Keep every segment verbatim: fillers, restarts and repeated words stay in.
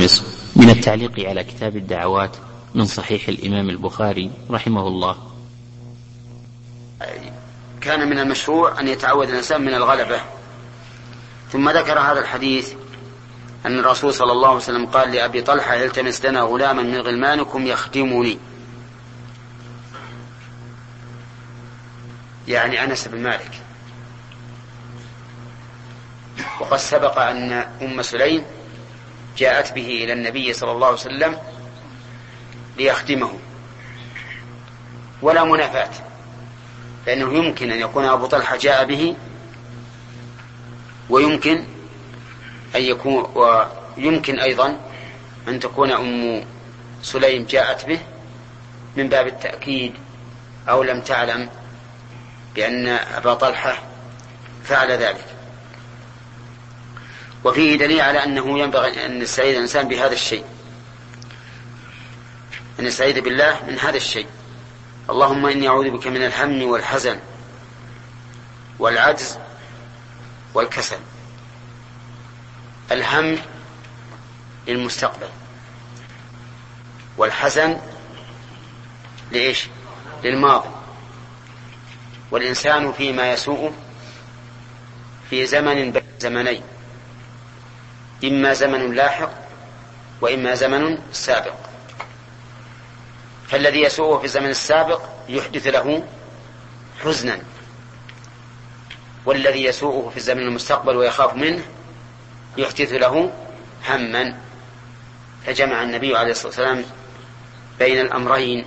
مصر من التعليق على كتاب الدعوات من صحيح الإمام البخاري رحمه الله. كان من المشروع أن يتعوذ الإنسان من الغلبة، ثم ذكر هذا الحديث أن الرسول صلى الله عليه وسلم قال لأبي طلحة: التمس لنا غلاما من غلمانكم يخدمني، يعني أنس بن مالك. وقد سبق أن أم سليم جاءت به إلى النبي صلى الله عليه وسلم ليخدمه، ولا منافاة، لأنه يمكن أن يكون أبو طلحة جاء به، ويمكن أن يكون ويمكن أيضا أن تكون أم سليم جاءت به من باب التأكيد، أو لم تعلم بأن أبا طلحة فعل ذلك. وفيه دليل على أنه ينبغي أن يستعيذ الإنسان بهذا الشيء، أن يستعيذ بالله من هذا الشيء: اللهم إني أعوذ بك من الهم والحزن والعجز والكسل. الهم للمستقبل، والحزن لإيش؟ للماضي. والإنسان فيما يسوء في زمن بين زمنين، إما زمن لاحق وإما زمن سابق. فالذي يسوءه في الزمن السابق يحدث له حزنا، والذي يسوءه في الزمن المستقبل ويخاف منه يحدث له هما. فجمع النبي عليه الصلاة والسلام بين الأمرين.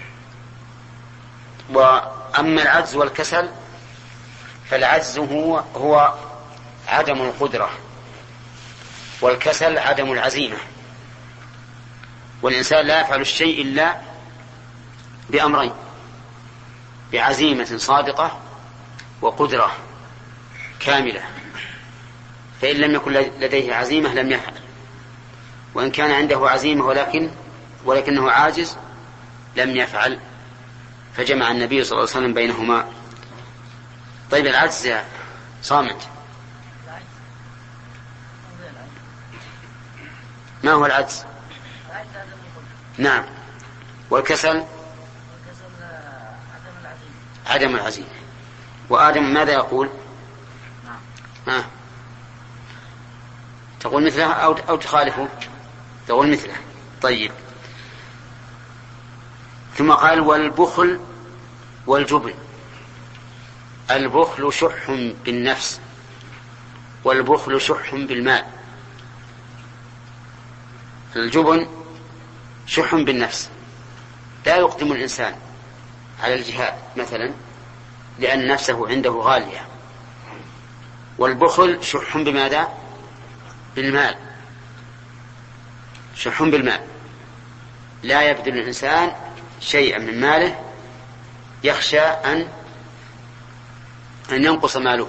وأما العجز والكسل، فالعجز هو, هو عدم القدرة، والكسل عدم العزيمة. والإنسان لا يفعل الشيء إلا بأمرين: بعزيمة صادقة وقدرة كاملة. فإن لم يكن لديه عزيمة لم يفعل، وإن كان عنده عزيمة ولكن ولكنه عاجز لم يفعل. فجمع النبي صلى الله عليه وسلم بينهما. طيب، العجز يا صامت، ما هو العجز؟ نعم. والكسل عدم العزيمة. وآدم ماذا يقول؟ ها. تقول مثله أو, أو تخالفه؟ تقول مثله. طيب. ثم قال: والبخل والجبن. البخل شح بالنفس، والبخل شح بالمال. الجبن شح بالنفس، لا يقدم الإنسان على الجهاد مثلا لأن نفسه عنده غالية. والبخل شح بماذا؟ بالمال. شح بالمال، لا يبذل الإنسان شيئا من ماله يخشى أن أن ينقص ماله.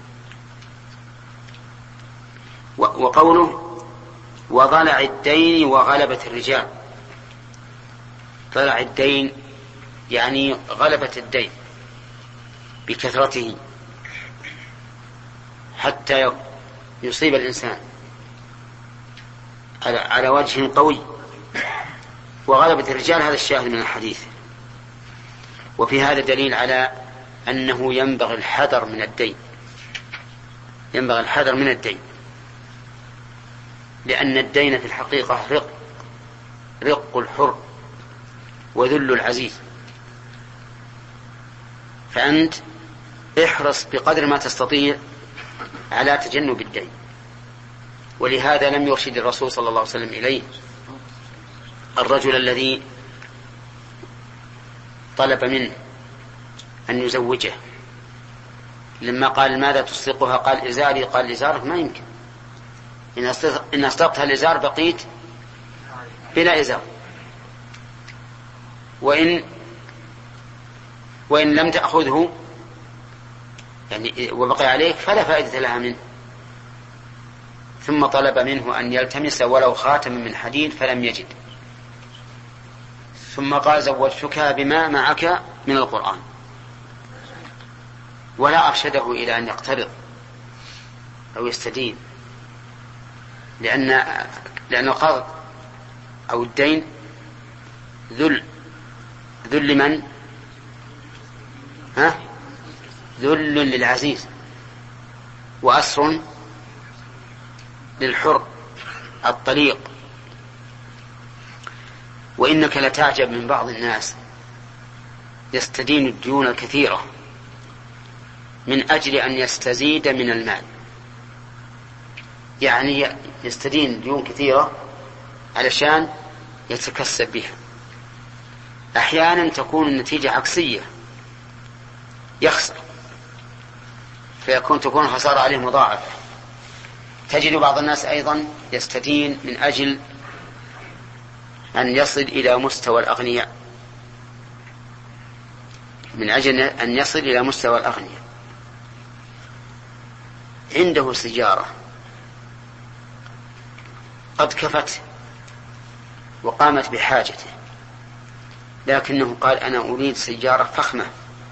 وقوله: وضلع الدين وغلبة الرجال. ضلع الدين يعني غلبة الدين بكثرته حتى يصيب الإنسان على وجه قوي. وغلبة الرجال هذا الشاهد من الحديث. وفي هذا دليل على أنه ينبغي الحذر من الدين، ينبغي الحذر من الدين، لأن الدين في الحقيقة رق رق الحر وذل العزيز. فأنت احرص بقدر ما تستطيع على تجنب الدين. ولهذا لم يرشد الرسول صلى الله عليه وسلم إليه الرجل الذي طلب منه أن يزوجه، لما قال: ماذا تصدقها؟ قال: إزاري. قال: إزارك ما يمكن، إن أصدقتها الإزار بقيت بلا إزار، وإن وإن لم تأخذه يعني وبقي عليك فلا فائدة لها منه. ثم طلب منه أن يلتمس ولو خاتم من حديد فلم يجد، ثم قال: زوجتك بما معك من القرآن. ولا أرشده إلى أن يقترض أو يستدين، لأن لأن القرض أو الدين ذل. ذل من؟ ها؟ ذل للعزيز، وأسر للحر الطليق. وإنك لتعجب من بعض الناس يستدين الديون الكثيرة من أجل أن يستزيد من المال، يعني يستدين ديون كثيرة علشان يتكسب بها. أحيانا تكون النتيجة عكسية، يخسر فيكون تكون خسارة عليه مضاعفة. تجد بعض الناس أيضا يستدين من أجل أن يصل إلى مستوى الأغنياء، من أجل أن يصل إلى مستوى الأغنياء. عنده سيارة قد كفت وقامت بحاجته، لكنه قال أنا أريد سيارة فخمة.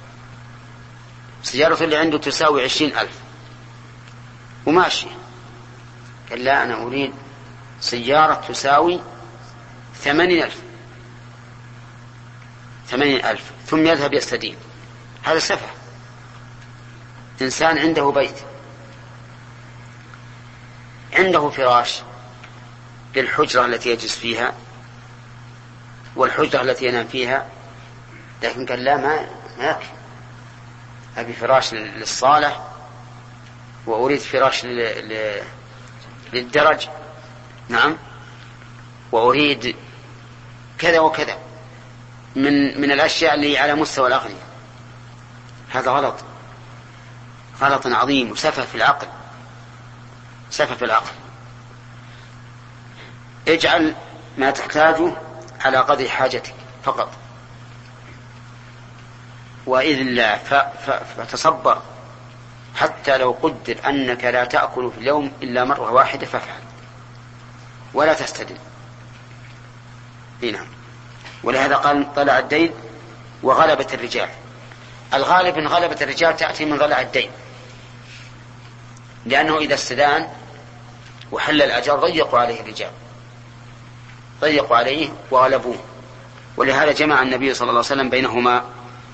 سيارة اللي عنده تساوي عشرين ألف وماشي، قال لا أنا أريد سيارة تساوي ثمانين ألف ثمانين ألف ثم يذهب يستدين. هذا سفه. إنسان عنده بيت، عنده فراش للحجرة التي يجلس فيها والحجرة التي ينام فيها، لكن قال لا ما يكفي، أبي فراش للصالة، وأريد فراش للدرج، نعم، وأريد كذا وكذا من من الأشياء اللي على مستوى الأغنياء. هذا غلط، غلط عظيم وسفه في العقل، سفه في العقل. اجعل ما تحتاجه على قدر حاجتك فقط، وإذن الله فتصبر، حتى لو قدر أنك لا تأكل في اليوم إلا مرة واحدة فافعل ولا تستدن. نعم. ولهذا قال طلع الدين وغلبة الرجال. الغالب من غلبة الرجال تأتي من ضلع الدين، لأنه إذا استدان وحل الأجر ضيقوا عليه الرجال، ضيقوا عليه وغلبوه. ولهذا جمع النبي صلى الله عليه وسلم بينهما.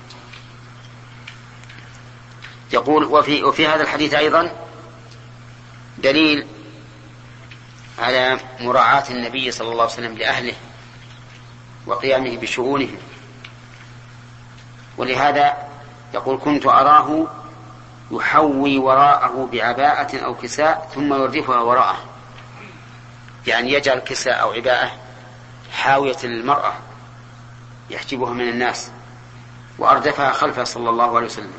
يقول وفي, وفي هذا الحديث أيضا دليل على مراعاة النبي صلى الله عليه وسلم لأهله وقيامه بشؤونهم. ولهذا يقول كنت أراه يحوي وراءه بعباءة أو كساء ثم يردفها وراءه، يعني يجعل كساء أو عباءة حاوية المرأة يحجبها من الناس وأردفها خلفه صلى الله عليه وسلم.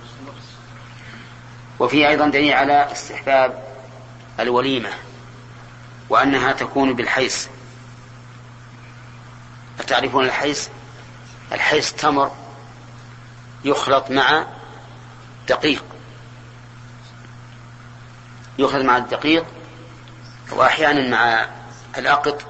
وفي أيضا دليل على استحباب الوليمة وأنها تكون بالحيس. أتعرفون الحيس؟ الحيس تمر يخلط مع دقيق، يخلط مع الدقيق وأحيانا مع الأقط،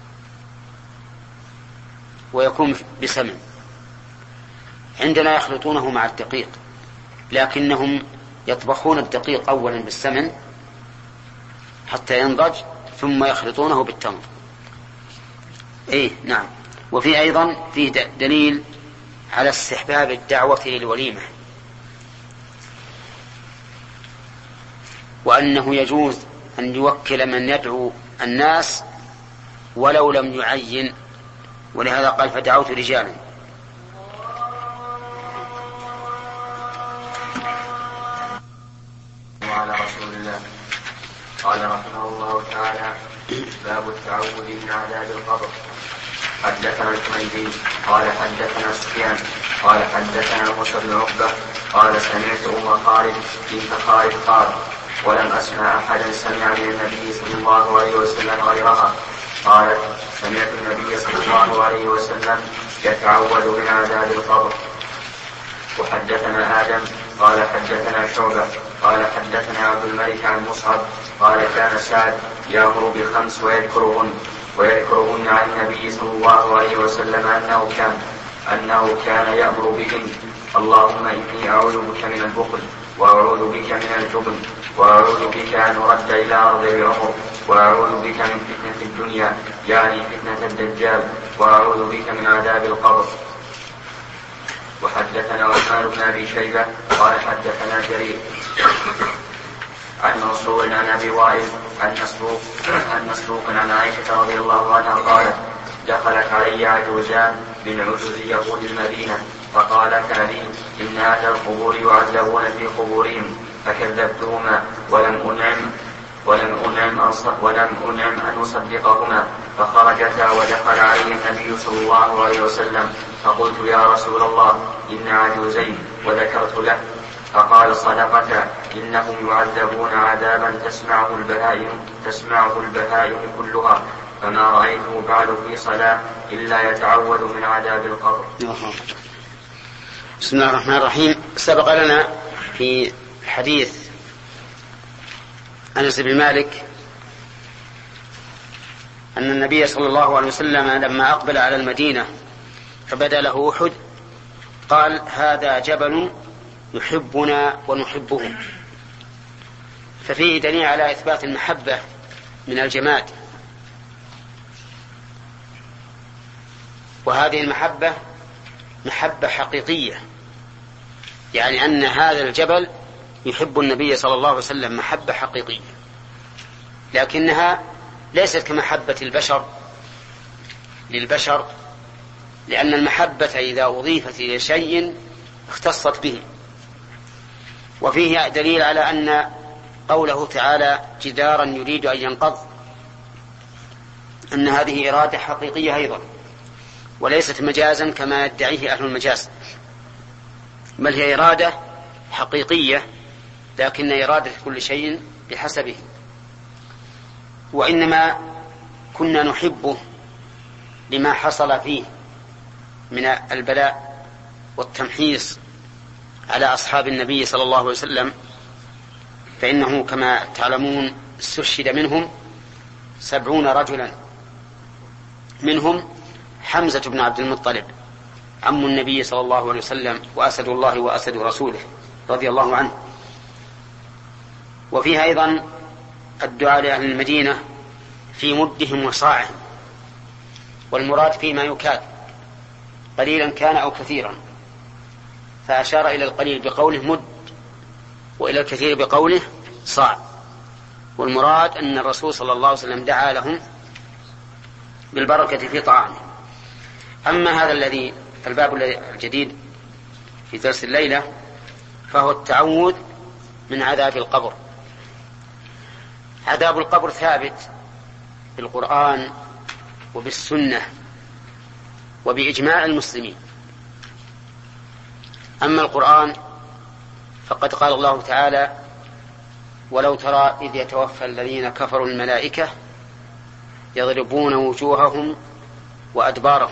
ويكون بسمن. عندنا يخلطونه مع الدقيق، لكنهم يطبخون الدقيق أولا بالسمن حتى ينضج ثم يخلطونه بالتمر. إيه نعم. وفي أيضا فيه دليل على استحباب الدعوة للوليمة، وأنه يجوز أن يوكل من يدعو الناس ولو لم يعين. ولهذا قال فدعوت رجالا. وعلى رسول الله. قال رحمه الله تعالى باب التعوذ من عذاب القبر. حدثنا الحميدي قال حدثنا سفيان قال حدثنا موسى بن عقبة قال سمعت أم خالد بنت خالد قال ولم أسمع أحدا سمع من النبي صلى الله عليه وسلم غيرها قالت سمعت النبي صلى الله عليه وسلم يتعوذ من عذاب القبر. وحدثنا آدم قال حدثنا شعبة قال حدثنا عبد الملك عن مصعب قال كان سعد يأمر بخمس ويذكرهن ويذكرهن عن النبي صلى الله عليه وسلم أنه كان أنه كان يأمر بهن اللهم إني أعوذ بك من البخل وأعوذ بك من الجبن وأعوذ بك أن أرد إلى أرض العمر وأعوذ بك من فتنة الدنيا يعني فتنة الدجال وأعوذ بك من عذاب القبر. وحدثنا عثمان بن أبي شيبة قال حدثنا جرير عن منصور عن أبي وائل عن مسروق عن مسروق عن عائشة رضي الله عنها قالت دخلت علي عجوزان من عجوز يهود المدينة فقالتا لي إن أهل القبور يعذبون في قبورهم فكذبتهما ولم أنعم ولم أنعم ولم أنعم أن أصدقهما فخرجتا ودخل علي النبي صلى الله عليه وسلم فقلت يا رسول الله إن عجوزين وذكرت له فقال صدقتا إنهم يعذبون عذابا تسمعه البهائم تسمعه البهائم كلها فما رأيته بعد في صلاة إلا يتعوذ من عذاب القبر. بسم الله الرحمن الرحيم. سبق لنا في حديث أنس بن مالك أن النبي صلى الله عليه وسلم لما أقبل على المدينة فبدا له أحد قال هذا جبل يحبنا ونحبه، ففيه دليل على إثبات المحبة من الجماد، وهذه المحبة محبة حقيقية، يعني أن هذا الجبل يحب النبي صلى الله عليه وسلم محبة حقيقية، لكنها ليست كمحبة البشر للبشر، لأن المحبة إذا أضيفت إلى شيء اختصت به. وفيه دليل على أن قوله تعالى جدارا يريد أن ينقض أن هذه إرادة حقيقية أيضا، وليست مجازا كما يدعيه أهل المجاز، بل هي إرادة حقيقية، لكن إرادة كل شيء بحسبه. وإنما كنا نحبه لما حصل فيه من البلاء والتمحيص على أصحاب النبي صلى الله عليه وسلم، فإنه كما تعلمون استشهد منهم سبعون رجلا، منهم حمزة بن عبد المطلب عم النبي صلى الله عليه وسلم وأسد الله وأسد رسوله رضي الله عنه. وفيها أيضا الدعاء لأهل المدينة في مدهم وصاعهم، والمراد فيما يكاد قليلا كان أو كثيرا، فأشار إلى القليل بقوله مد وإلى الكثير بقوله صاع، والمراد أن الرسول صلى الله عليه وسلم دعا لهم بالبركة في طعامهم. أما هذا الذي الباب الجديد في درس الليلة فهو التعوذ من عذاب القبر. عذاب القبر ثابت بالقرآن وبالسنة وبإجماع المسلمين. أما القرآن فقد قال الله تعالى ولو ترى إذ يتوفى الذين كفروا الملائكة يضربون وجوههم وأدبارهم.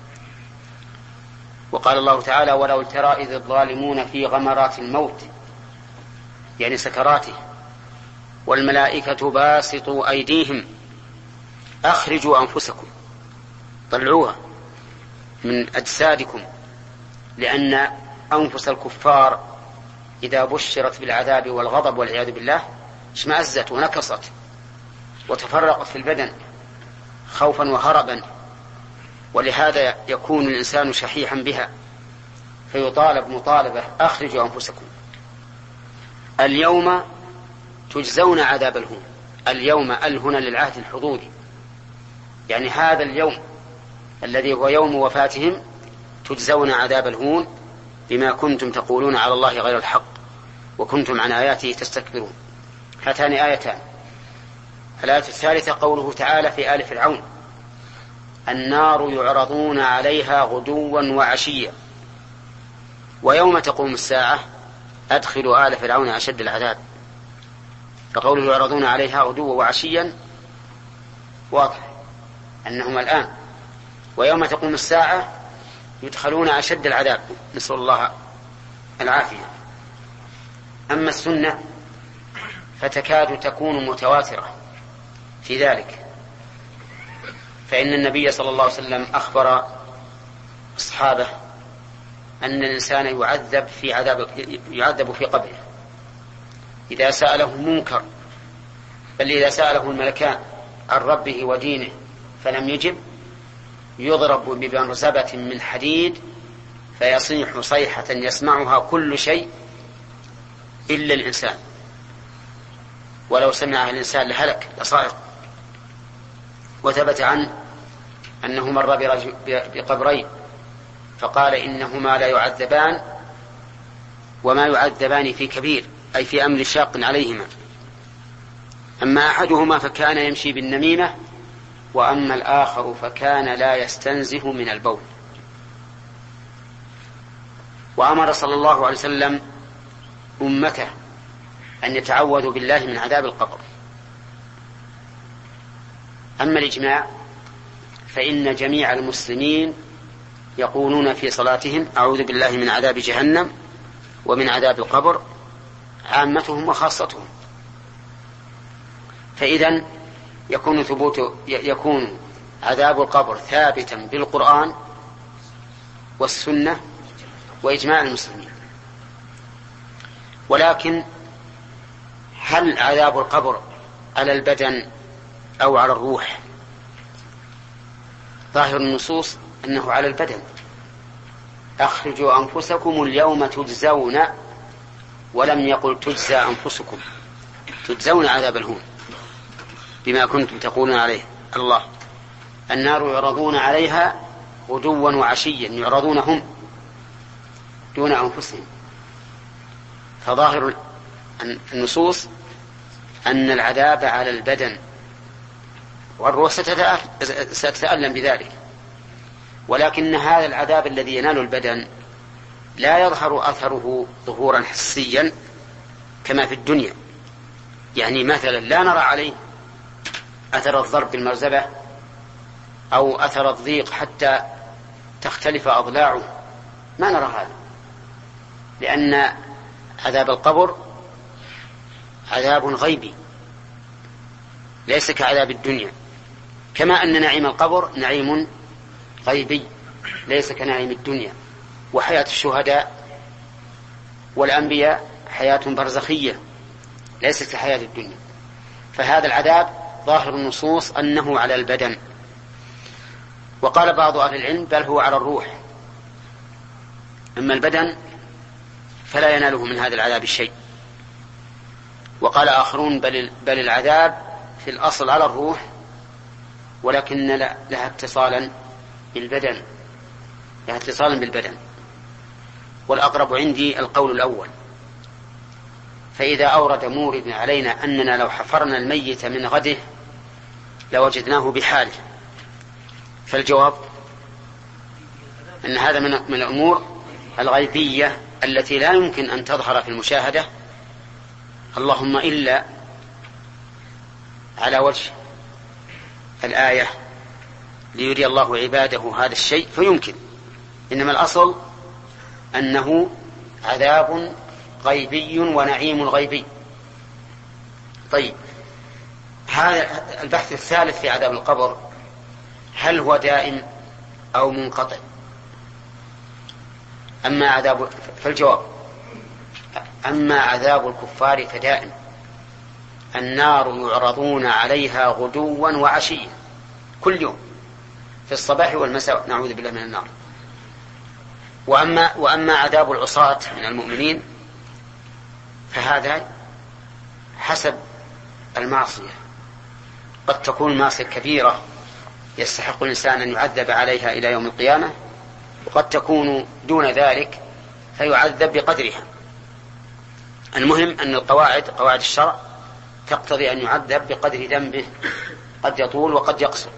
وقال الله تعالى ولو ترى إذ الظالمون في غمرات الموت يعني سكراته والملائكة باسطوا أيديهم أخرجوا أنفسكم طلعوها من أجسادكم، لأن أنفس الكفار إذا بشرت بالعذاب والغضب والعياذ بالله اشمأزت ونكصت وتفرقت في البدن خوفا وهربا، ولهذا يكون الإنسان شحيحا بها فيطالب مطالبة أخرجوا أنفسكم. اليوم تجزون عذاب الهون، اليوم الهنا للعهد الحضوري، يعني هذا اليوم الذي هو يوم وفاتهم تجزون عذاب الهون بما كنتم تقولون على الله غير الحق وكنتم عن آياته تستكبرون. هاتان آيتان. الآية الثالثة قوله تعالى في آل فرعون النار يعرضون عليها غدوا وعشيا ويوم تقوم الساعة أدخلوا آل فرعون أشد العذاب. فقوله يعرضون عليها غدوا وعشيا واضح أنهم الآن، ويوم تقوم الساعة يدخلون أشد العذاب، نسأل الله العافية. أما السنة فتكاد تكون متواترة في ذلك، فإن النبي صلى الله عليه وسلم أخبر أصحابه أن الإنسان يعذب في عذاب يعذب في قبره، إذا سأله منكر، بل إذا سأله الملكان عن ربه ودينه فلم يجب يضرب بمرزبة من حديد فيصيح صيحة يسمعها كل شيء إلا الإنسان، ولو سمعها الإنسان لهلك لصائق. وثبت عنه أنه مر بقبرين فقال إنهما لا يعذبان وما يعذبان في كبير، أي في أمر شاق عليهما. أما أحدهما فكان يمشي بالنميمة، وأما الآخر فكان لا يستنزه من البول. وأمر صلى الله عليه وسلم أمته أن يتعوذوا بالله من عذاب القبر. أما الإجماع فإن جميع المسلمين يقولون في صلاتهم أعوذ بالله من عذاب جهنم ومن عذاب القبر، عامتهم وخاصتهم. فإذن يكون ثبوت يكون عذاب القبر ثابتا بالقرآن والسنة وإجماع المسلمين. ولكن هل عذاب القبر على البدن أو على الروح؟ ظاهر النصوص أنه على البدن. أخرجوا أنفسكم اليوم تجزون، ولم يقل تجزى أنفسكم، تجزون عذاب الهون بما كنتم تقولون عليه الله. النار يعرضون عليها غدوا وعشيا، يعرضون هم دون أنفسهم. فظاهر النصوص أن العذاب على البدن، والروح ستتألم بذلك. ولكن هذا العذاب الذي ينال البدن لا يظهر أثره ظهورا حسيا كما في الدنيا. يعني مثلا لا نرى عليه أثر الضرب بالمرزبة أو أثر الضيق حتى تختلف أضلاعه، ما نرى هذا، لأن عذاب القبر عذاب غيبي ليس كعذاب الدنيا، كما أن نعيم القبر نعيم غيبي ليس كنعيم الدنيا. وحياة الشهداء والأنبياء حياة برزخية ليست كحياة الدنيا. فهذا العذاب ظاهر النصوص أنه على البدن. وقال بعض أهل العلم بل هو على الروح، أما البدن فلا يناله من هذا العذاب شيء. وقال آخرون بل, بل العذاب في الأصل على الروح، ولكن لها اتصالا بالبدن، لها اتصالا بالبدن. والأقرب عندي القول الأول. فإذا أورد مورد علينا أننا لو حفرنا الميت من غده لوجدناه بحاله، فالجواب أن هذا من الأمور الغيبية التي لا يمكن أن تظهر في المشاهدة، اللهم إلا على وجه الآية ليري الله عباده هذا الشيء فيمكن. إنما الأصل أنه عذاب غيبي ونعيم غيبي. طيب، هذا البحث الثالث في عذاب القبر، هل هو دائم أو منقطع؟ أما عذاب فالجواب أما عذاب الكفار فدائم، النار يعرضون عليها غدوا وعشيا كل يوم في الصباح والمساء، نعوذ بالله من النار. وأما, وأما عذاب العصاة من المؤمنين فهذا حسب المعصية، قد تكون معصية كبيرة يستحق الإنسان أن يعذب عليها إلى يوم القيامة، وقد تكون دون ذلك فيعذب بقدرها. المهم أن القواعد قواعد الشرع تقتضي أن يعذب بقدر ذنبه، قد يطول وقد يقصر.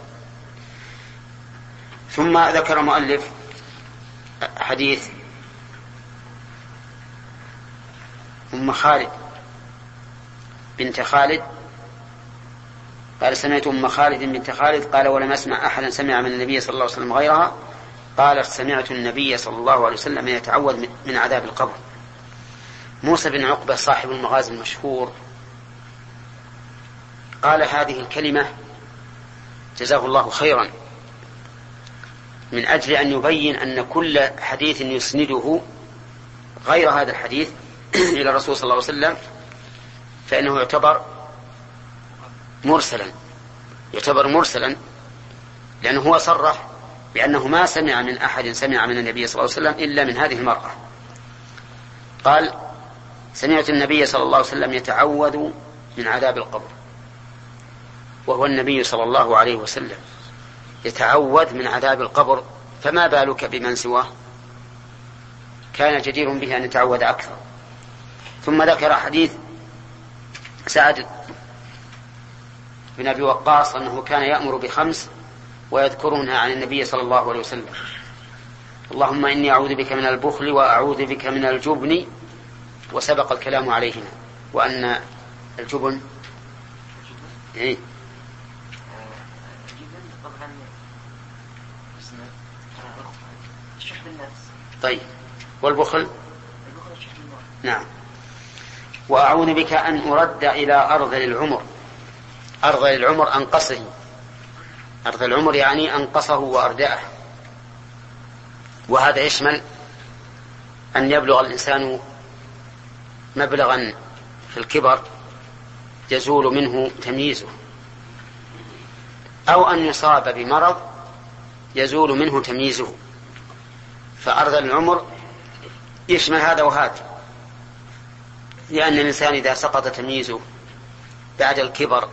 ثم ذكر مؤلف حديث أم خالد بنت خالد قال سمعت أم خالد بنت خالد قال ولم أسمع أحدا سمع من النبي صلى الله عليه وسلم غيرها قالت سمعت النبي صلى الله عليه وسلم يتعوذ من عذاب القبر. موسى بن عقبة صاحب المغازي المشهور قال هذه الكلمة جزاه الله خيرا من أجل أن يبين أن كل حديث يسنده غير هذا الحديث إلى الرسول صلى الله عليه وسلم فإنه يعتبر مرسلا يعتبر مرسلا لأنه هو صرح بأنه ما سمع من أحد سمع من النبي صلى الله عليه وسلم إلا من هذه المرأة. قال: سمعت النبي صلى الله عليه وسلم يتعوذ من عذاب القبر، وهو النبي صلى الله عليه وسلم يتعوذ من عذاب القبر، فما بالك بمن سواه؟ كان جدير به أن يتعوذ أكثر. ثم ذكر حديث سعد بن أبي وقاص أنه كان يأمر بخمس ويذكرونها عن النبي صلى الله عليه وسلم: اللهم إني أعوذ بك من البخل وأعوذ بك من الجبن، وسبق الكلام عليهما، وأن الجبن إيه؟ طيب، والبخل نعم. وأعوذ بك أن أرد إلى أرذل العمر. أرذل العمر أنقصه، أرذل العمر يعني أنقصه وأردأه، وهذا يشمل أن يبلغ الإنسان مبلغا في الكبر يزول منه تمييزه، أو أن يصاب بمرض يزول منه تمييزه، فأرذل العمر يشمل هذا وهذا، لأن الإنسان إذا سقط تمييزه بعد الكبر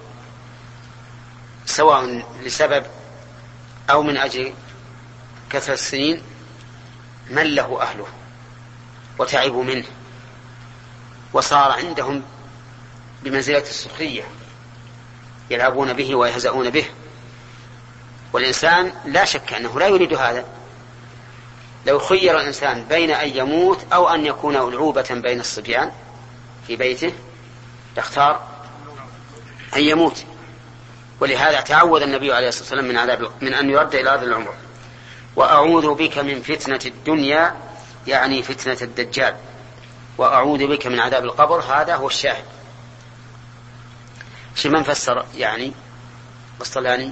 سواء لسبب أو من أجل كثرة السنين مله أهله وتعبوا منه، وصار عندهم بمنزلة السخرية، يلعبون به ويهزؤون به، والإنسان لا شك أنه لا يريد هذا. لو خير الإنسان بين أن يموت أو أن يكون ألعوبة بين الصبيان في بيته يختار أن يموت، ولهذا تعوذ النبي عليه الصلاة والسلام من عذاب من أن يرد إلى أرذل العمر. وأعوذ بك من فتنة الدنيا يعني فتنة الدجال، وأعوذ بك من عذاب القبر، هذا هو الشاهد. شو من فسر يعني قسطلاني؟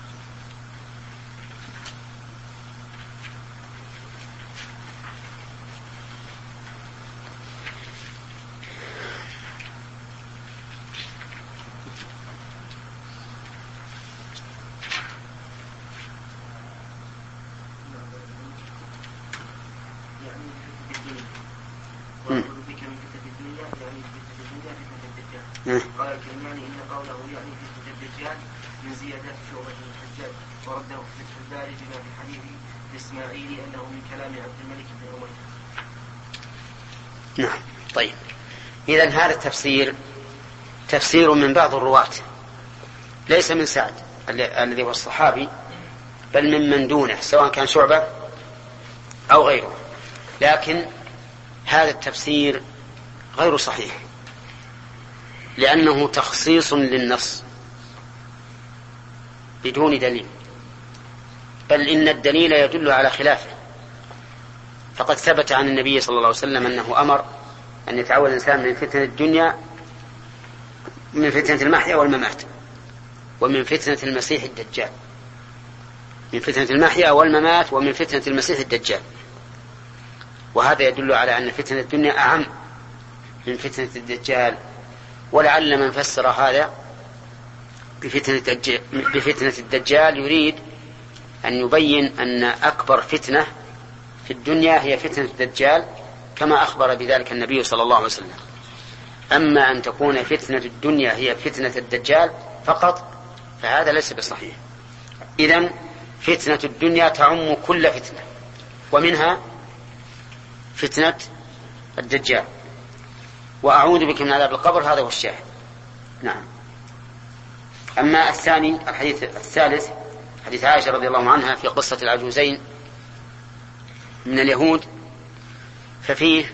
قال الكلماني إن قوله يعني فتنة الدجال من زيادات شعبة الحجاج، ورده في فتح الباري بما في حديث الإسماعيلي أنه من كلام عبد الملك بن أمية. نعم. طيب، إذن هذا التفسير تفسير من بعض الرواة، ليس من سعد الذي هو الصحابي، بل من من دونه سواء كان شعبة أو غيره، لكن هذا التفسير غير صحيح لأنه تخصيص للنص بدون دليل، بل إن الدليل يدل على خلافه. فقد ثبت عن النبي صلى الله عليه وسلم أنه أمر أن يتعوذ الإنسان من فتنة الدنيا، من فتنة المحيا والممات، ومن فتنة المسيح الدجال، من فتنة المحيا والممات ومن فتنة المسيح الدجال. وهذا يدل على أن فتنة الدنيا أعم من فتنة الدجال. ولعل من فسر هذا بفتنة بفتنة الدجال يريد أن يبين أن أكبر فتنة في الدنيا هي فتنة الدجال، كما أخبر بذلك النبي صلى الله عليه وسلم. أما أن تكون فتنة الدنيا هي فتنة الدجال فقط فهذا ليس بصحيح. إذن فتنة الدنيا تعم كل فتنة، ومنها فتنة الدجال. وأعوذ بك من عذاب القبر، هذا هو الشاهد. نعم. أما الثاني الحديث الثالث حديث عائشة رضي الله عنها في قصة العجوزين من اليهود، ففيه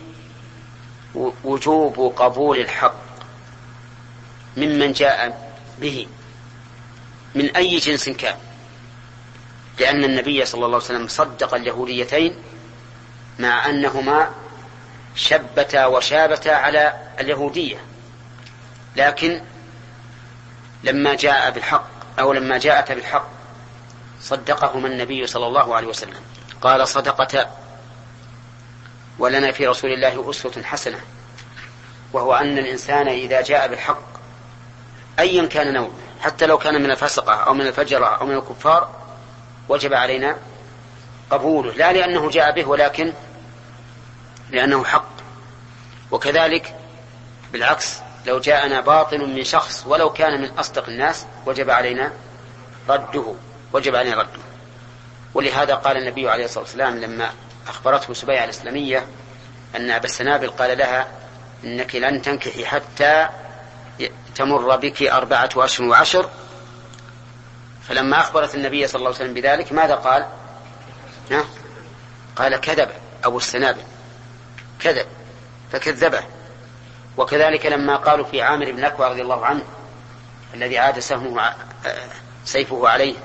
وجوب قبول الحق ممن جاء به من أي جنس كان، لأن النبي صلى الله عليه وسلم صدق اليهوديتين مع أنهما شبتا وشابتا على اليهودية، لكن لما جاء بالحق أو لما جاءت بالحق صدقهما النبي صلى الله عليه وسلم، قال صدقتا ولنا في رسول الله أسوة حسنة. وهو أن الإنسان إذا جاء بالحق أيا كان نوعه، حتى لو كان من الفسقة أو من الفجرة أو من الكفار، وجب علينا قبوله، لا لأنه جاء به ولكن لأنه حق. وكذلك بالعكس، لو جاءنا باطل من شخص ولو كان من أصدق الناس وجب علينا رده، وجب علينا رده. ولهذا قال النبي عليه الصلاة والسلام لما أخبرته سبيعة الإسلامية أن أبا السنابل قال لها إنك لن تنكحي حتى تمر بك أربعة أشهر وعشر، فلما أخبرت النبي صلى الله عليه وسلم بذلك ماذا قال؟ ها؟ قال كذب أبو السنابل، كذب، فكذبه. وكذلك لما قالوا في عامر بن أكوى رضي الله عنه الذي عاد سهمه سيفه عليه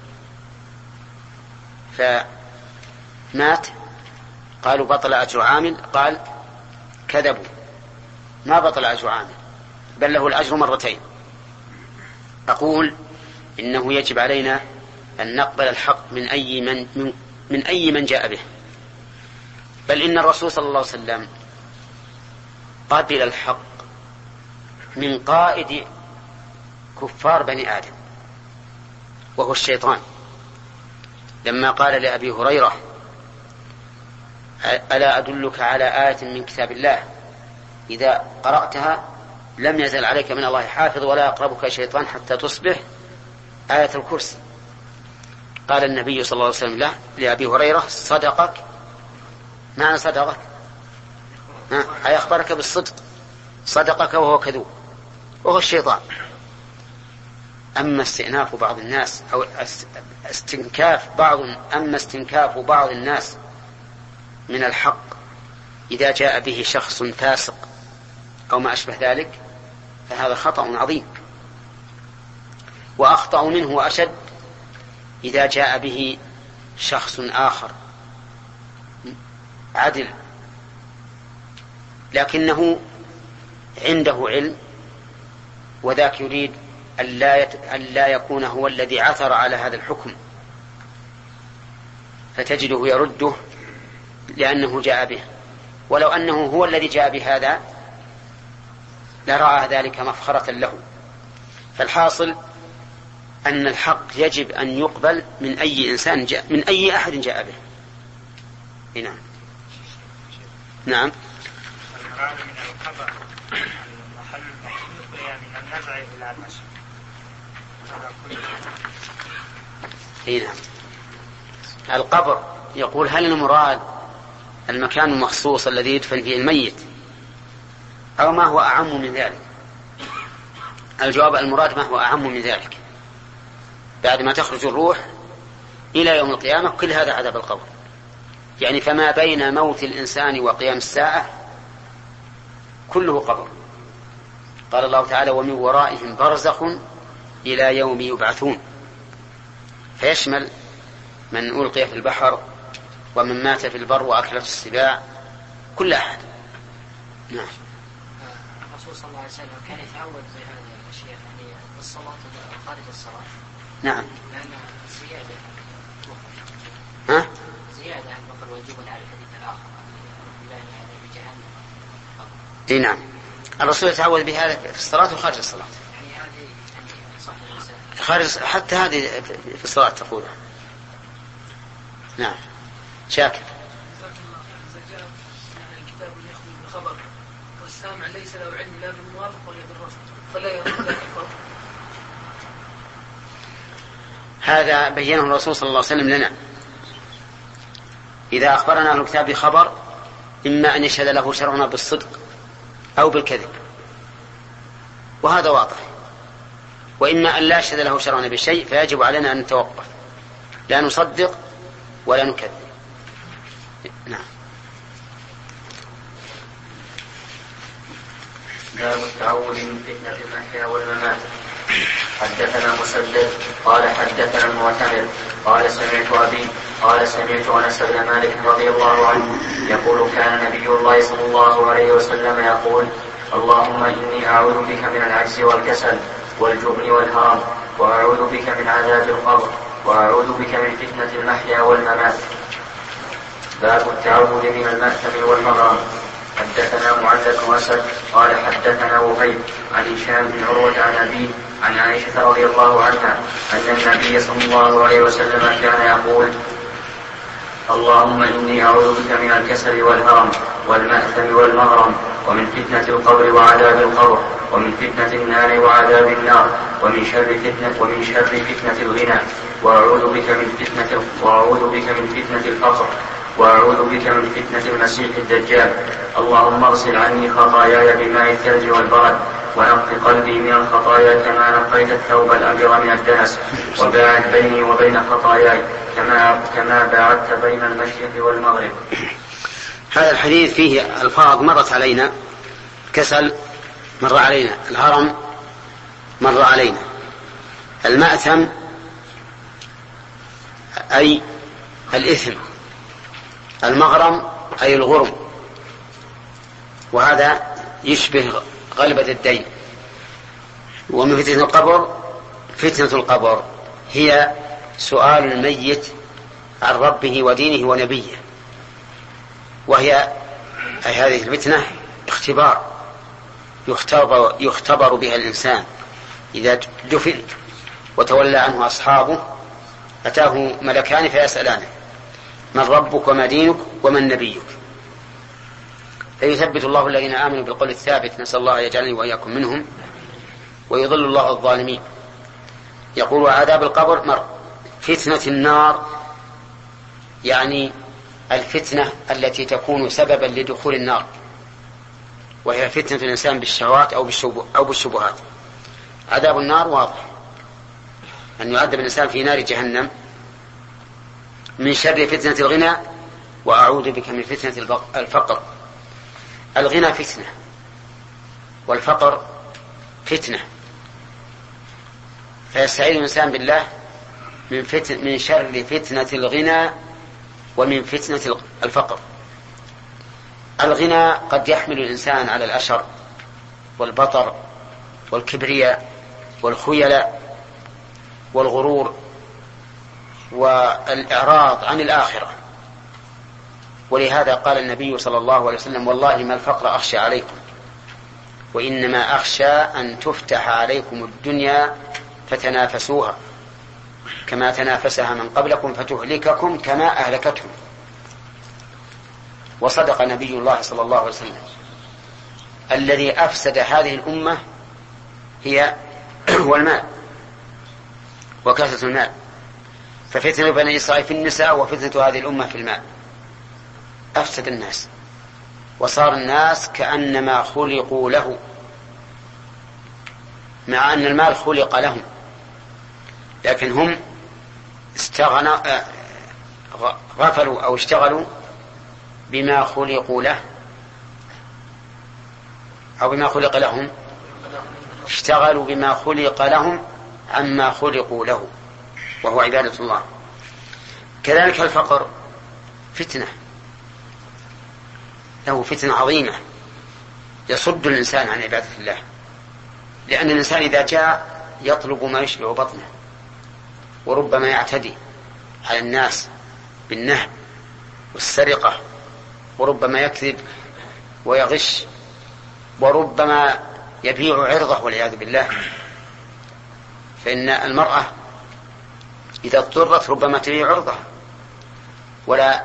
فمات، قالوا بطل أجر عامل، قال كذبوا، ما بطل أجر عامل بل له الأجر مرتين. أقول إنه يجب علينا أن نقبل الحق من أي من, من, من أي من جاء به، بل إن الرسول صلى الله عليه وسلم قبل الحق من قائد كفار بني آدم وهو الشيطان، لما قال لأبي هريرة ألا أدلك على آية من كتاب الله إذا قرأتها لم يزل عليك من الله حافظ ولا يقربك شيطان حتى تصبح، آية الكرسي. قال النبي صلى الله عليه وسلم له لأبي هريرة صدقك، معنى صدقك أي أخبرك بالصدق، صدقك وهو كذوب وهو الشيطان. أما استئناف بعض الناس أو استنكاف بعض أما استنكاف بعض الناس من الحق إذا جاء به شخص فاسق أو ما أشبه ذلك فهذا خطأ عظيم، وأخطأ منه وأشد إذا جاء به شخص آخر عدل لكنه عنده علم وذاك يريد أن لا يكون هو الذي عثر على هذا الحكم، فتجده يرده لأنه جاء به، ولو أنه هو الذي جاء بهذا لرأى ذلك مفخرة له. فالحاصل أن الحق يجب أن يقبل من أي إنسان جاء، من أي أحد جاء به. نعم نعم. المراد من القبر محل المخلوق يعني من النزع إلى النشر. نعم. القبر يقول هل المراد المكان المخصوص الذي يدفن فيه الميت أو ما هو أعم من ذلك؟ الجواب المراد ما هو أعم من ذلك، بعد ما تخرج الروح إلى يوم القيامة كل هذا عذاب القبر، يعني فما بين موت الإنسان وقيام الساعة كله قبر. قال الله تعالى ومن ورائهم برزخ إلى يوم يبعثون، فيشمل من ألقي في البحر ومن مات في البر وأكلته السباع، كل أحد. نعم. الرسول صلى الله عليه وسلم كان يتعود بهذه الأشياء يعني الصلاة خارج الصلاة. نعم. لأن زيادة ها؟ زيادة عن بقر واجب على الحديث الآخر يعني بجهنم. إيه نعم. الرسول يتعود بهذا في الصلاة وخارج الصلاة. يعني هذه صح الإنسان. خارج حتى هذه في الصلاة تقولها. نعم. شاكر. الكتاب يخرج بالخبر والسامع ليس له علم لا بالموافق ولا بالرفض فلا يرد هذا بينه الرسول صلى الله عليه وسلم لنا. إذا أخبرنا أهل الكتاب بخبر إما أن يشهد له شرعنا بالصدق أو بالكذب، وهذا واضح، وإما أن لا يشهد له شرعنا بشيء فيجب علينا أن نتوقف، لا نصدق ولا نكذب. نعم. باب التعوذ من فتنة المحيا والممات. حدثنا مسدد قال حدثنا المعتمر قال سمعت أبي قال سمعت أنس بن مالك رضي الله عنه يقول كان نبي الله صلى الله عليه وسلم يقول اللهم إني أعوذ بك من العجز والكسل والجبن والهرم وأعوذ بك من عذاب القبر وأعوذ بك من فتنة المحيا والممات. باب التعوذ من المأثم والمغرم. حدثنا معلق بن اسد قال حدثنا وهيب عن هشام بن عروه عن ابيه عن عائشه رضي الله عنها ان النبي صلى الله عليه وسلم كان يقول: اللهم إني أعوذ بك من الكسل والهرم والمأثم والمغرم ومن فتنة القبر وعذاب القبر ومن فتنة النار وعذاب النار ومن شر فتنة ومن شر فتنة الغنى وأعوذ بك من فتنة وأعوذ بك من فتنة الفقر وأعوذ بك من فتنة المسيح الدجال. اللهم اغسل عني خطاياي بماء الثلج والبرد ونقض قلبي من الخطايا كما نقيت الثوب الأبيض من الدنس وباعد بيني وبين خطاياي كما كما باعدت بين المشرق والمغرب. هذا الحديث فيه ألفاظ مرت علينا: كسل مر علينا، الهرم مر علينا، المأثم أي الإثم، المغرم أي الغرم، وهذا يشبه غلبة الدين. ومن فتنة القبر، فتنة القبر هي سؤال الميت عن ربه ودينه ونبيه، وهي أي هذه الفتنة اختبار يختبر, يختبر بها الإنسان إذا دفن وتولى عنه أصحابه أتاه ملكان فيسألانه: من ربك وما دينك ومن نبيك؟ فيثبت الله الذين آمنوا بالقول الثابت، نسأل الله يجعلني وإياكم منهم، ويضل الله الظالمين. يقول: عذاب القبر مر. فتنة النار يعني الفتنة التي تكون سببا لدخول النار، وهي فتنة الإنسان بالشهوات أو بالشبهات. عذاب النار واضح، أن يعذب الإنسان في نار جهنم. من شر فتنة الغنى وأعوذ بك من فتنة الفقر. الغنى فتنة والفقر فتنة، فيستعيذ الإنسان بالله من, فتن من شر فتنة الغنى ومن فتنة الفقر. الغنى قد يحمل الإنسان على الأشر والبطر والكبرياء والخيلاء والغرور والإعراض عن الآخرة. ولهذا قال النبي صلى الله عليه وسلم: والله ما الفقر أخشى عليكم، وإنما أخشى أن تفتح عليكم الدنيا فتنافسوها كما تنافسها من قبلكم فتهلككم كما أهلكتهم. وصدق نبي الله صلى الله عليه وسلم. الذي أفسد هذه الأمة هي والمال وكثرة المال، ففتنة بني إسرائيل في النساء وفتنة هذه الأمة في المال. أفسد الناس وصار الناس كأنما خلقوا له، مع أن المال خلق لهم، لكن هم استغنوا غفلوا أو اشتغلوا بما خلقوا له أو بما خلق لهم، اشتغلوا بما خلق لهم عما خلقوا له، وهو عبادة الله. كذلك الفقر فتنة، له فتنة عظيمة يصد الإنسان عن عبادة الله، لأن الإنسان إذا جاء يطلب ما يشبع بطنه، وربما يعتدي على الناس بالنهب والسرقة، وربما يكذب ويغش، وربما يبيع عرضه والعياذ بالله. فإن المرأة إذا اضطرت ربما تبيع عرضها. ولا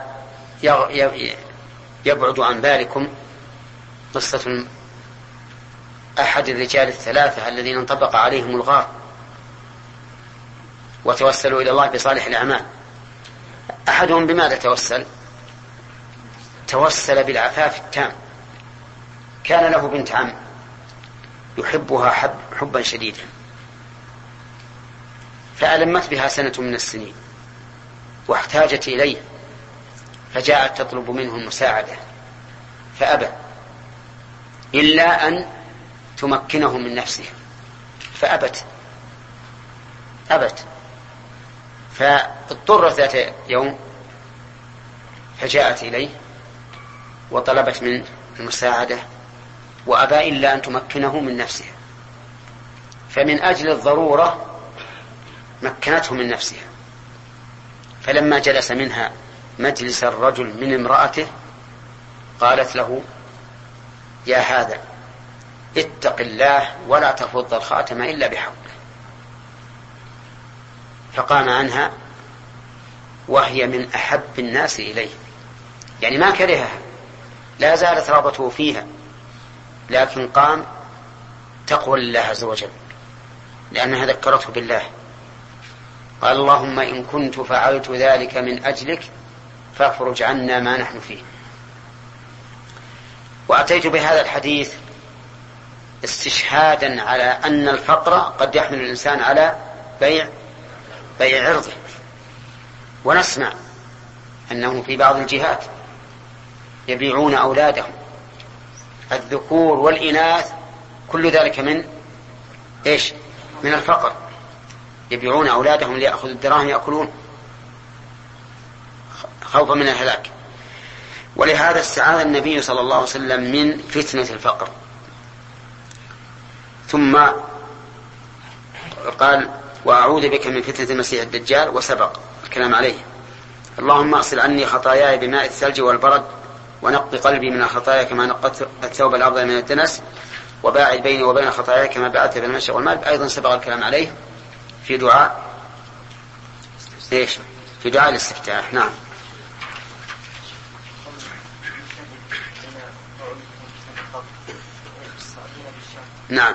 يبعد عن ذلكم قصة أحد الرجال الثلاثة الذين انطبق عليهم الغار وتوسلوا إلى الله بصالح الأعمال. أحدهم بماذا توسل؟ توسل بالعفاف التام. كان له بنت عم يحبها حب حبا شديدا، فألمت بها سنة من السنين واحتاجت إليه، فجاءت تطلب منه المساعدة فأبى إلا أن تمكنه من نفسه، فأبت أبت فاضطرت ذات يوم فجاءت إليه وطلبت من المساعدة وأبى إلا أن تمكنه من نفسه. فمن أجل الضرورة مكنته من نفسها. فلما جلس منها مجلس الرجل من امرأته قالت له: يا هذا اتق الله ولا تفض الخاتم إلا بحقه، فقام عنها وهي من أحب الناس إليه، يعني ما كرهها، لا زالت رغبته فيها، لكن قام تقوى لله عز وجل لأنها ذكرته بالله. قال اللهم إن كنت فعلت ذلك من أجلك فافرج عنا ما نحن فيه. وأتيت بهذا الحديث استشهادا على أن الفقر قد يحمل الإنسان على بيع بيع عرضه، ونسمع أنه في بعض الجهات يبيعون أولادهم الذكور والإناث، كل ذلك من إيش؟ من الفقر، يبيعون أولادهم ليأخذوا الدراهم يأكلون خوفا من الهلاك. ولهذا استعاذ النبي صلى الله عليه وسلم من فتنة الفقر، ثم قال وأعوذ بك من فتنة المسيح الدجال، وسبق الكلام عليه. اللهم اغسل عني خطاياي بماء الثلج والبرد، ونق قلبي من الخطايا كما نقت الثوب الأبيض من الدنس، وباعد بيني وبين خطاياي كما بعدت بين المشرق والمغرب. أيضا سبق الكلام عليه في دعاء إيش؟ في دعاء الاستفتاح. نعم. نعم.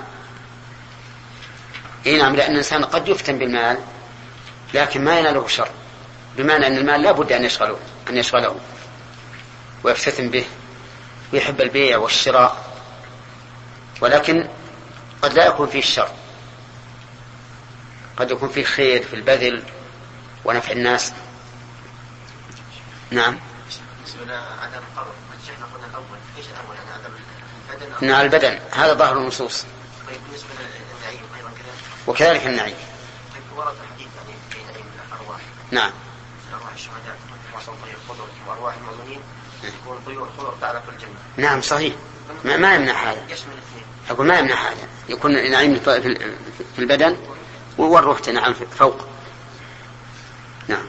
إيه نعم، لأن الإنسان قد يفتن بالمال لكن ما يناله شر، بمعنى أن المال لا بد أن يشغله أن يشغله ويفتتن به ويحب البيع والشراء، ولكن قد لا يكون فيه الشر، قد يكون فيه خير في البذل ونفع الناس. نعم. نعم البدن هذا ظاهر النصوص، وكذلك النعيم. نعم. نعم صحيح، ما, ما يمنع هذا، أقول ما يمنع هذا، يكون النعيم في البدن والروح تنعم فوق. نعم.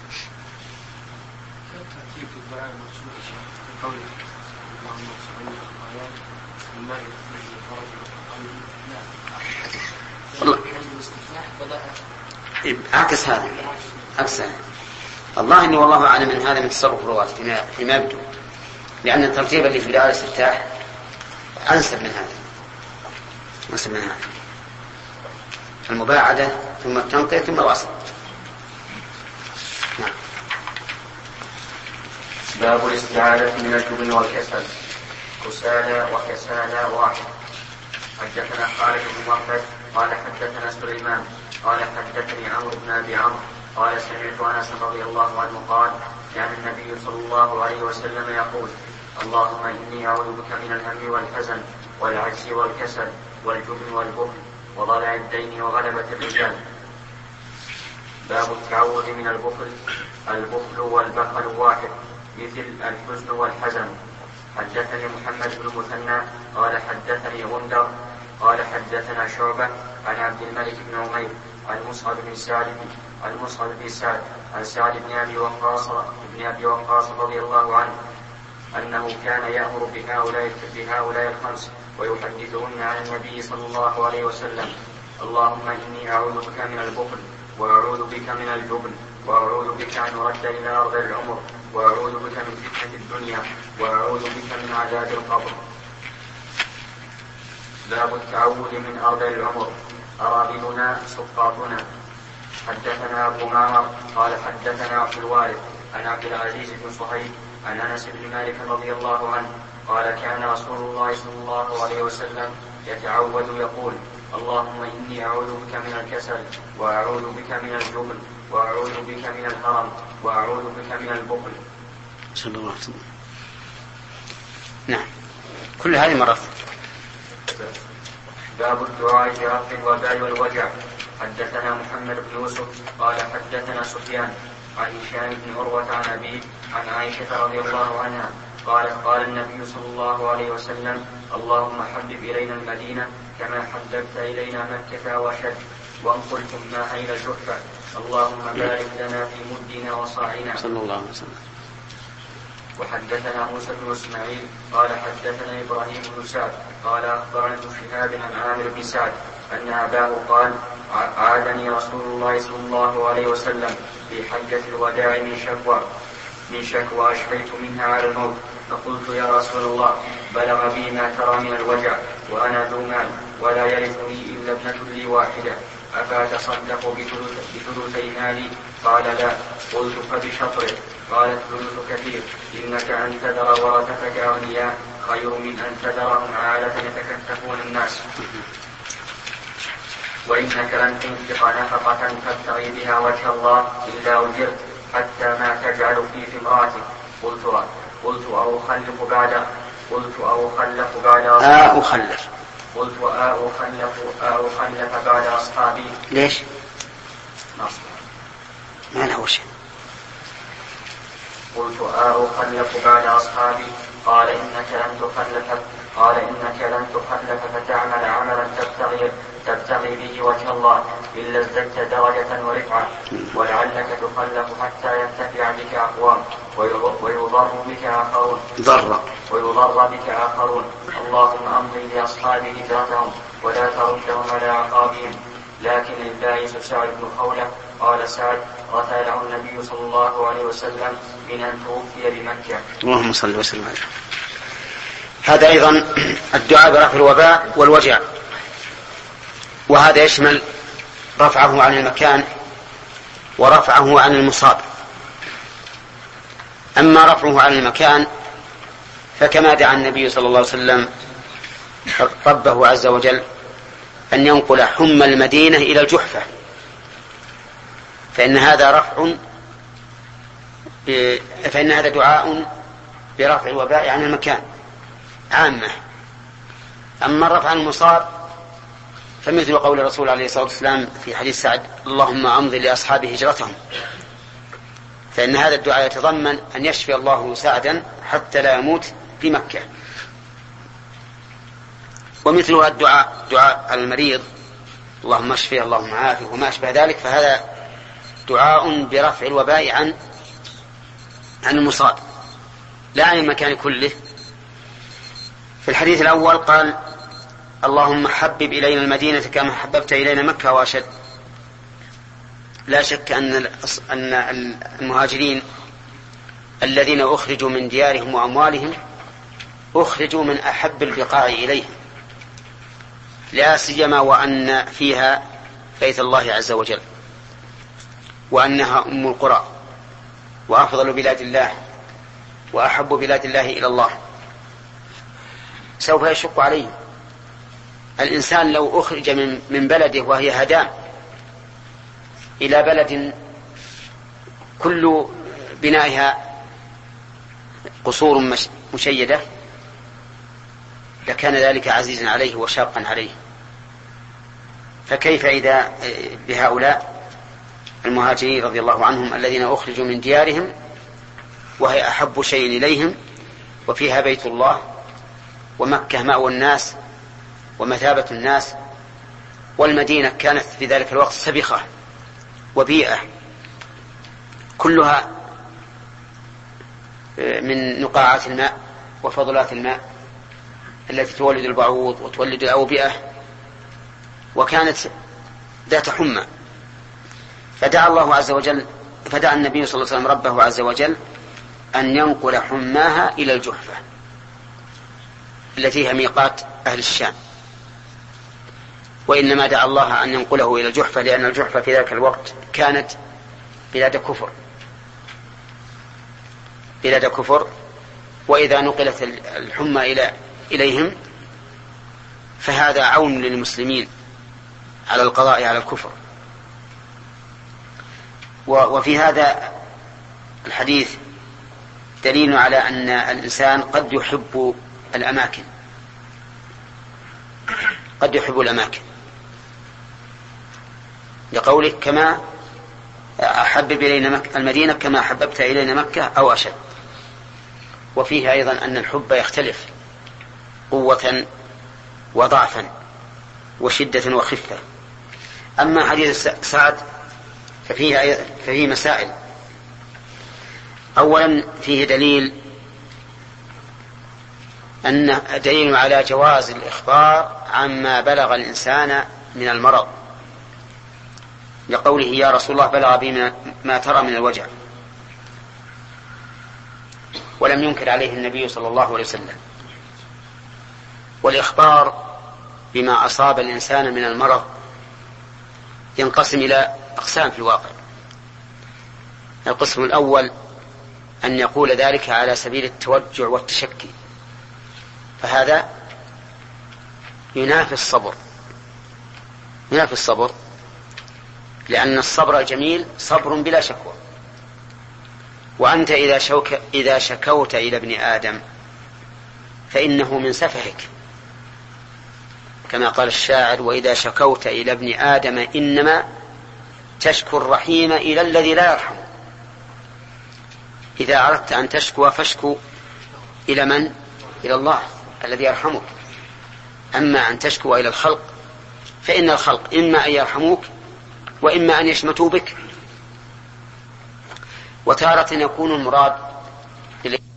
عكس هذا، عكس هذا. الله إني والله أعلم من هذا من تصرف الرواة فيما يبدو، لأن الترتيب اللي في دعاء الاستفتاح أنسب من هذا، أنسب من هذا، المباعدة ثم التنقية ثم الوصل. نعم. باب الاستعاذة من الجبن والكسل. كسالى وكسالى واحد. حدثنا خالد بن مخلد قال حدثنا سليمان قال حدثني عمرو بن أبي عمرو قال سمعت أنس رضي الله عنه قال كان النبي صلى الله عليه وسلم يقول اللهم إني أعوذ بك من الهم والحزن والعجز والكسل والجبن والبخل وضلع الدين وغلبة الرجال. باب التعوذ من البخل. البخل والبخل واحد، مثل الحزن والحزن. حدثني محمد بن مثنى قال حدثني غندر قال حدثنا شعبة عن عبد الملك بن عمير عن مصعب بن سعد عن مصعب بن سعد عن سعد بن أبي وقاص بن أبي وقاص رضي الله عنه أنه كان يأمر بهؤلاء بهؤلاء الخمس ويحدثهن عن النبي صلى الله عليه وسلم. اللهم إني أعوذ بك من البخل وأعوذ بك من الجبن وأعوذ بك أن أرد إلى أرض العمر وأعوذ بك من فتنة الدنيا وأعوذ بك من عذاب القبر. باب التعوذ من أرض العمر. أرابلنا سقاطنا. حدثنا أبو معمر قال حدثنا عبد الوارث عن عبد العزيز بن صهيب عن أنس بن مالك رضي الله عنه قال كان رسول الله صلى الله عليه وسلم يتعوذ يقول اللهم إني أعوذ بك من الكسل وأعوذ بك من الجبن وأعوذ بك من الهرم وأعوذ بك من البخل. صلى الله عليه وسلم. نعم كل هذه مرات. باب الدعاء برفع الوباء والوجع. حدثنا محمد بن يوسف قال حدثنا سفيان عن هشام بن عروة عن أبيه عن عائشة رضي الله عنها قالت قال النبي صلى الله عليه وسلم اللهم حبب إلينا المدينة كما حببت إلينا مكة وشد وانقلتم ما إلى الجحفة اللهم بارك لنا في مدنا وصاعنا. صلى الله عليه وسلم. وحدثنا موسى بن اسماعيل قال حدثنا ابراهيم بن سعد قال اخبرنا ابن شهاب عن عامر بن سعد ان اباه قال عادني رسول الله صلى الله عليه وسلم في حجة الوداع من شكوى من شكوى اشفيت منها على الموت، فقلت يا رسول الله بلغ بي ما ترى من الوجع وانا ذو مال ولا يرثني الا ابنة لي واحدة، افاتصدق بثلثي مالي؟ قال لا. قلت فبشطره؟ قال الثلث كثير، انك ان تذر ورثتك اغنياء خير من ان تذرهم عالة يتكففون الناس، وانك لن تنفق نفقة تبتغي بها وجه الله الا اجرت حتى ما تجعل في في امرأتك. قلت قلت او اخلف بعد قلت او اخلف بعد آه أخلف قلت آه أخلف آه أخلف بعد أصحابي. ليش؟ نصر. ما له شيء. قلت آه أخلف بعد أصحابي. قال إنك لن تخلف قال إنك لن تخلف فتعمل عملا تبتغي تبتغي به وجه الله إلا ازددت درجة ورفعة، ولعلك تخلف حتى ينتفع بك أقوام ويضر بك آخرون ضر ويضر بك آخرون. اللهم أمضي لأصحاب هجرتهم ولا تردهم على عقابهم. لكن البائس سعد بن خولة قال سعد رثله النبي صلى الله عليه وسلم من أن توفي بمكة. اللهم صل وسلم عليه. هذا أيضا الدعاء برفع الوباء والوجع، وهذا يشمل رفعه عن المكان ورفعه عن المصاب. أما رفعه عن المكان فكما دعا النبي صلى الله عليه وسلم ربه عز وجل أن ينقل حمى المدينة إلى الجحفة، فإن هذا رفع فإن هذا دعاء برفع الوباء عن المكان عامة. أما الرفع عن المصاب فمثل قول الرسول عليه الصلاة والسلام في حديث سعد اللهم أمضي لأصحاب هجرتهم، فإن هذا الدعاء يتضمن أن يشفي الله سعدا حتى لا يموت في مكة. ومثلها الدعاء دعاء المريض اللهم اشفي اللهم عافيه وما أشبه ذلك، فهذا دعاء برفع الوباء عن عن المصاب لا عن المكان كله. في الحديث الأول قال اللهم حبب إلينا المدينة كما حببت إلينا مكة وأشد. لا شك أن أن المهاجرين الذين أخرجوا من ديارهم وأموالهم أخرجوا من أحب البقاع إليهم، لا سيما وأن فيها بيت الله عز وجل، وأنها أم القرى وأفضل بلاد الله وأحب بلاد الله إلى الله. سوف يشق عليهم. الإنسان لو أخرج من من بلده وهي هدام إلى بلد كل بنائها قصور مشيدة لكان ذلك عزيزا عليه وشاقا عليه، فكيف إذا بهؤلاء المهاجرين رضي الله عنهم الذين أخرجوا من ديارهم وهي أحب شيء إليهم وفيها بيت الله ومكة مأوى الناس ومثابة الناس، والمدينة كانت في ذلك الوقت سبخة وبيئة كلها من نقاعات الماء وفضلات الماء التي تولد البعوض وتولد الأوبئة، وكانت ذات حمى. فدعا الله عز وجل فدعا النبي صلى الله عليه وسلم ربه عز وجل أن ينقل حماها إلى الجحفة التي هي ميقات أهل الشام، وإنما دعا الله أن ينقله إلى الجحفة لأن الجحفة في ذلك الوقت كانت بلاد كفر بلاد كفر وإذا نقلت الحمى إلى إليهم فهذا عون للمسلمين على القضاء على الكفر. وفي هذا الحديث دليل على أن الإنسان قد يحب الأماكن قد يحب الأماكن لقوله كما أحبب إلينا المدينة كما حببت إلينا مكة أو أشد. وفيه أيضا أن الحب يختلف قوة وضعفا وشدة وخفة. أما حديث سعد ففيه, ففيه مسائل. أولا فيه دليل أن دليل على جواز الإخبار عما بلغ الإنسان من المرض، لقوله يا رسول الله بلغ بي ما ترى من الوجع، ولم ينكر عليه النبي صلى الله عليه وسلم. والإخبار بما أصاب الإنسان من المرض ينقسم إلى أقسام في الواقع. القسم الأول أن يقول ذلك على سبيل التوجع والتشكي، فهذا ينافي الصبر ينافي الصبر لأن الصبر الجميل صبر بلا شكوى. وأنت إذا, شوك إذا شكوت إلى ابن آدم فإنه من سفهك، كما قال الشاعر وإذا شكوت إلى ابن آدم إنما تشكو الرحيم إلى الذي لا يرحم. إذا أردت أن تشكو فاشكو إلى من؟ إلى الله الذي يرحمك. أما أن تشكو إلى الخلق فإن الخلق إما أن يرحموك وإما أن يشمتوا بك. وتارة يكون المراد